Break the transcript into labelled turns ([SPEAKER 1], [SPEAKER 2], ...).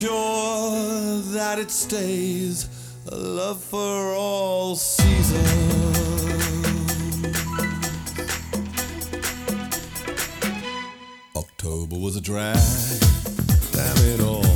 [SPEAKER 1] Sure that it stays a love for all seasons. October was a drag, damn it all.